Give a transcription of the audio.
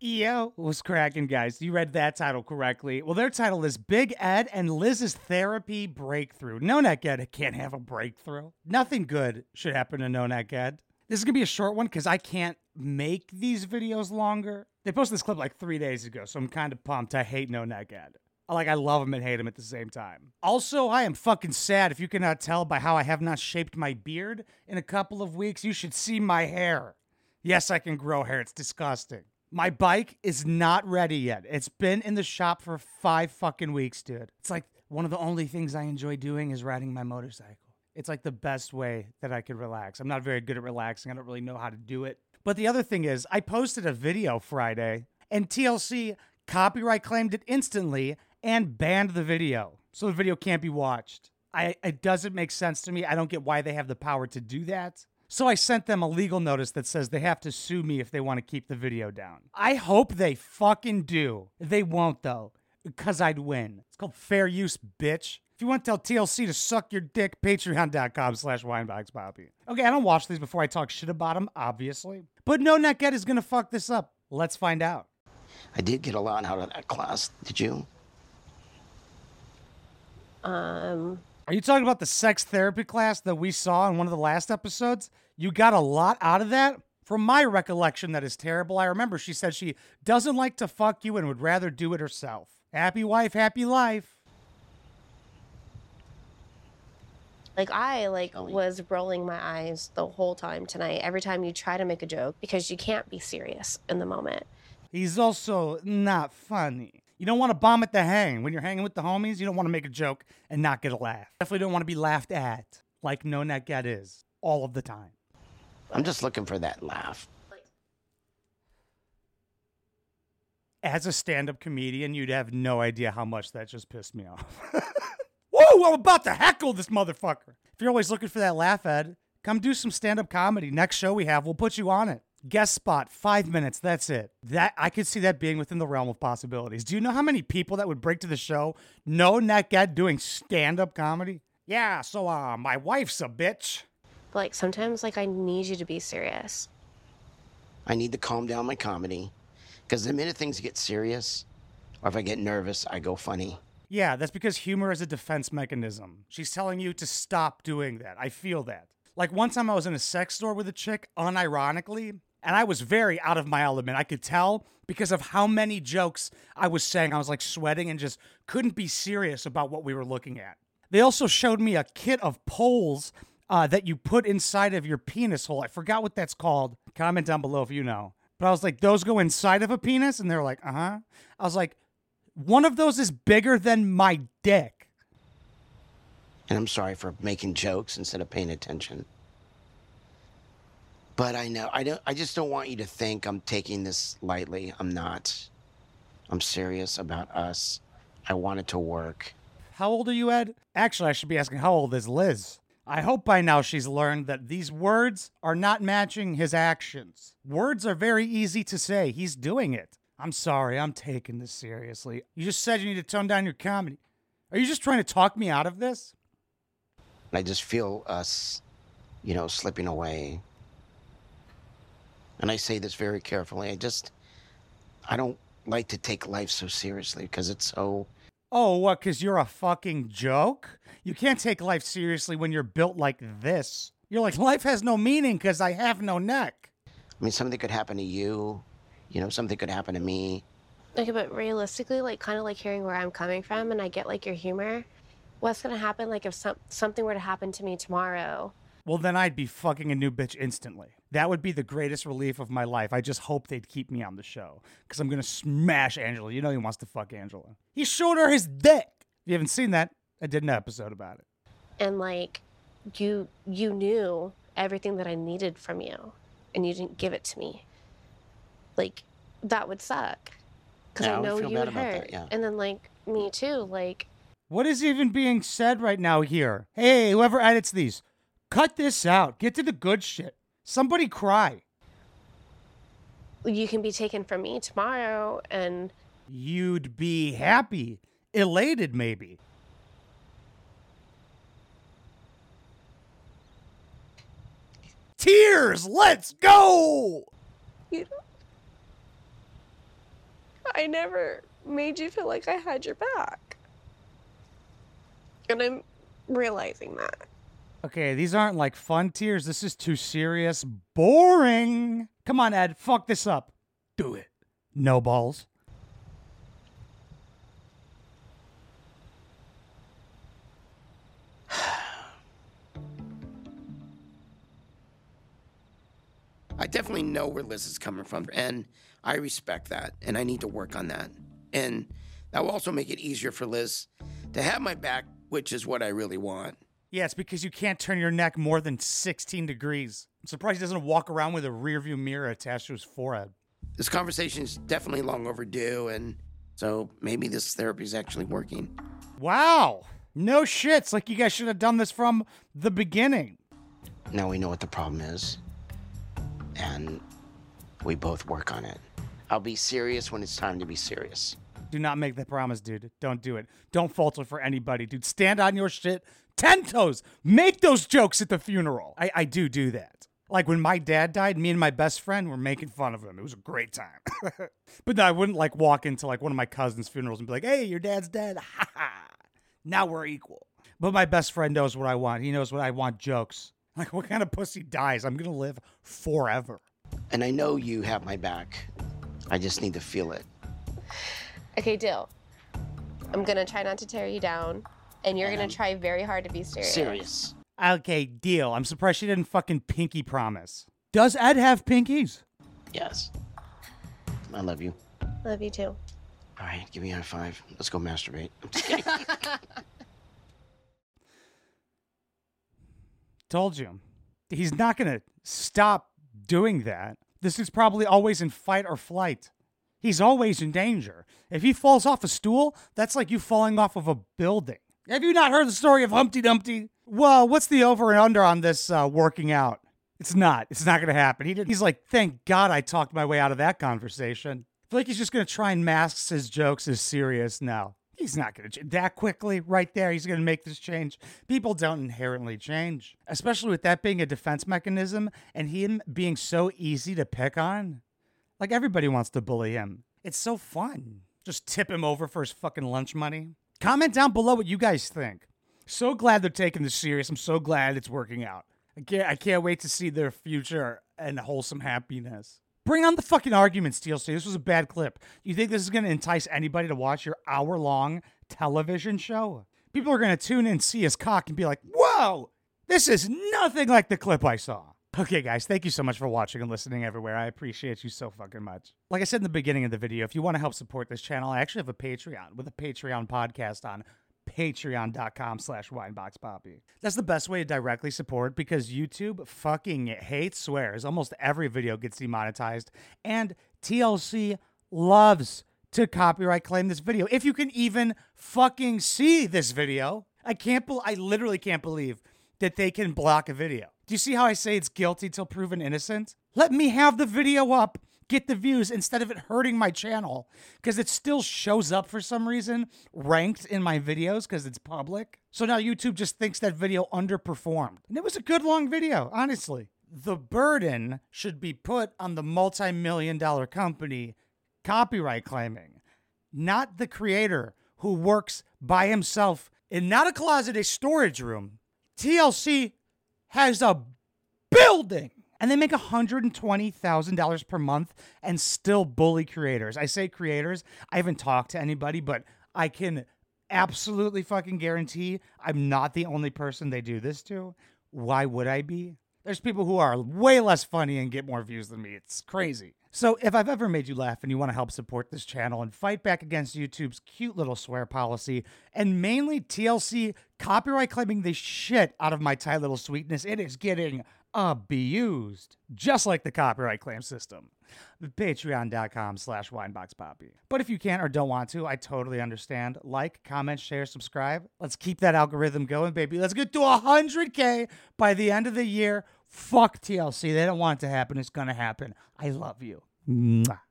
Yo, what's cracking, guys? You read that title correctly. Well, their title is Big Ed and Liz's Therapy Breakthrough. No Neck Ed can't have a breakthrough. Nothing good should happen to No Neck Ed. This is going to be a short one because I can't make these videos longer. They posted this clip like 3 days ago, so I'm kind of pumped. I hate No Neck Ed. Like, I love him and hate him at the same time. Also, I am fucking sad. If you cannot tell by how I have not shaped my beard in a couple of weeks, you should see my hair. Yes, I can grow hair. It's disgusting. My bike is not ready yet. It's been in the shop for 5 fucking weeks, dude. It's like one of the only things I enjoy doing is riding my motorcycle. It's like the best way that I could relax. I'm not very good at relaxing. I don't really know how to do it. But the other thing is, I posted a video Friday, and TLC copyright claimed it instantly and banned the video. So the video can't be watched. It doesn't make sense to me. I don't get why they have the power to do that. So I sent them a legal notice that says they have to sue me if they want to keep the video down. I hope they fucking do. They won't, though, because I'd win. It's called fair use, bitch. If you want to tell TLC to suck your dick, patreon.com/wineboxpoppy. Okay, I don't watch these before I talk shit about them, obviously. But No Neck Ed is going to fuck this up. Let's find out. I did get a lot out of that class. Did you? Are you talking about the sex therapy class that we saw in one of the last episodes? You got a lot out of that? From my recollection, that is terrible. I remember she said she doesn't like to fuck you and would rather do it herself. Happy wife, happy life. I was rolling my eyes the whole time tonight, every time you try to make a joke, because you can't be serious in the moment. He's also not funny. You don't want to bomb at the hang. When you're hanging with the homies, you don't want to make a joke and not get a laugh. Definitely don't want to be laughed at, like No Neck Ed is, all of the time. I'm just looking for that laugh. As a stand-up comedian, you'd have no idea how much that just pissed me off. Whoa, I'm about to heckle this motherfucker. If you're always looking for that laugh, Ed, come do some stand-up comedy. Next show we have, we'll put you on it. Guest spot, 5 minutes, that's it. That I could see that being within the realm of possibilities. Do you know how many people that would break to the show? No Neck Ed doing stand-up comedy? Yeah, so my wife's a bitch. But sometimes I need you to be serious. I need to calm down my comedy, because the minute things get serious, or if I get nervous, I go funny. Yeah, that's because humor is a defense mechanism. She's telling you to stop doing that. I feel that. Like one time I was in a sex store with a chick, unironically, and I was very out of my element. I could tell because of how many jokes I was saying. I was sweating and just couldn't be serious about what we were looking at. They also showed me a kit of poles that you put inside of your penis hole. I forgot what that's called. Comment down below if you know. But I was like, those go inside of a penis? And they're like, uh-huh. I was like, one of those is bigger than my dick. And I'm sorry for making jokes instead of paying attention. But I just don't want you to think I'm taking this lightly. I'm not. I'm serious about us. I want it to work. How old are you, Ed? Actually, I should be asking, how old is Liz? I hope by now she's learned that these words are not matching his actions. Words are very easy to say. He's doing it. I'm sorry, I'm taking this seriously. You just said you need to tone down your comedy. Are you just trying to talk me out of this? I just feel us, slipping away. And I say this very carefully. I don't like to take life so seriously because it's so... Oh, what, because you're a fucking joke? You can't take life seriously when you're built like this. You're like, life has no meaning because I have no neck. I mean, something could happen to you. Something could happen to me. Okay, but realistically, kind of hearing where I'm coming from, and I get your humor. What's gonna happen if something were to happen to me tomorrow? Well, then I'd be fucking a new bitch instantly. That would be the greatest relief of my life. I just hope they'd keep me on the show. Because I'm going to smash Angela. You know he wants to fuck Angela. He showed her his dick. If you haven't seen that, I did an episode about it. And you knew everything that I needed from you. And you didn't give it to me. That would suck. Because I know you would hurt. Yeah. And then me too, What is even being said right now here? Hey, whoever edits these, cut this out. Get to the good shit. Somebody cry. You can be taken from me tomorrow and... You'd be happy. Elated, maybe. Tears! Let's go! I never made you feel like I had your back. And I'm realizing that. Okay, these aren't like fun tears. This is too serious. Boring. Come on, Ed. Fuck this up. Do it. No balls. I definitely know where Liz is coming from, and I respect that, and I need to work on that. And that will also make it easier for Liz to have my back, which is what I really want. Yeah, it's because you can't turn your neck more than 16 degrees. I'm surprised he doesn't walk around with a rearview mirror attached to his forehead. This conversation is definitely long overdue, and so maybe this therapy is actually working. Wow. No shit. It's like you guys should have done this from the beginning. Now we know what the problem is, and we both work on it. I'll be serious when it's time to be serious. Do not make the promise, dude. Don't do it. Don't falter for anybody, dude. Stand on your shit 10 toes. Make those jokes at the funeral. I do that. Like when my dad died, me and my best friend were making fun of him. It was a great time. But no, I wouldn't like walk into like one of my cousin's funerals and be like, hey, your dad's dead. Ha ha. Now we're equal. But my best friend knows what I want. He knows what I want, jokes. Like, what kind of pussy dies? I'm going to live forever. And I know you have my back. I just need to feel it. Okay, deal. I'm gonna try not to tear you down, and you're gonna try very hard to be serious. Serious. Okay, deal. I'm surprised she didn't fucking pinky promise. Does Ed have pinkies? Yes. I love you. Love you too. All right, give me a high five. Let's go masturbate. I'm just kidding. Told you. He's not going to stop doing that. This is probably always in fight or flight. He's always in danger. If he falls off a stool, that's like you falling off of a building. Have you not heard the story of Humpty Dumpty? Well, what's the over and under on this working out? It's not. It's not going to happen. He's like, thank God I talked my way out of that conversation. I feel like he's just going to try and mask his jokes as serious now. He's not going to change that quickly right there. He's going to make this change. People don't inherently change, especially with that being a defense mechanism and him being so easy to pick on. Like everybody wants to bully him. It's so fun. Just tip him over for his fucking lunch money. Comment down below what you guys think. So glad they're taking this serious. I'm so glad it's working out. I can't wait to see their future and wholesome happiness. Bring on the fucking arguments, TLC. This was a bad clip. You think this is going to entice anybody to watch your hour-long television show? People are going to tune in, see his cock, and be like, whoa, this is nothing like the clip I saw. Okay, guys, thank you so much for watching and listening everywhere. I appreciate you so fucking much. Like I said in the beginning of the video, if you want to help support this channel, I actually have a Patreon with a Patreon podcast on patreon.com/wineboxpoppy. That's the best way to directly support because YouTube fucking hates swears. Almost every video gets demonetized, and TLC loves to copyright claim this video. If you can even fucking see this video, I literally can't believe that they can block a video. Do you see how I say it's guilty till proven innocent? Let me have the video up, get the views instead of it hurting my channel because it still shows up for some reason ranked in my videos because it's public. So now YouTube just thinks that video underperformed. And it was a good long video, honestly. The burden should be put on the multi-million-dollar company copyright claiming, not the creator who works by himself in not a closet, a storage room. TLC has a building and they make $120,000 per month and still bully creators. I say creators. I haven't talked to anybody, but I can absolutely fucking guarantee I'm not the only person they do this to. Why would I be? There's people who are way less funny and get more views than me. It's crazy. So if I've ever made you laugh and you want to help support this channel and fight back against YouTube's cute little swear policy and mainly TLC copyright claiming the shit out of my tight little sweetness, it is getting abused, just like the copyright claim system. Patreon.com/wineboxpoppy. But if you can't or don't want to, I totally understand. Like, comment, share, subscribe. Let's keep that algorithm going, baby. Let's get to 100K by the end of the year. Fuck TLC. They don't want it to happen. It's going to happen. I love you. Mwah.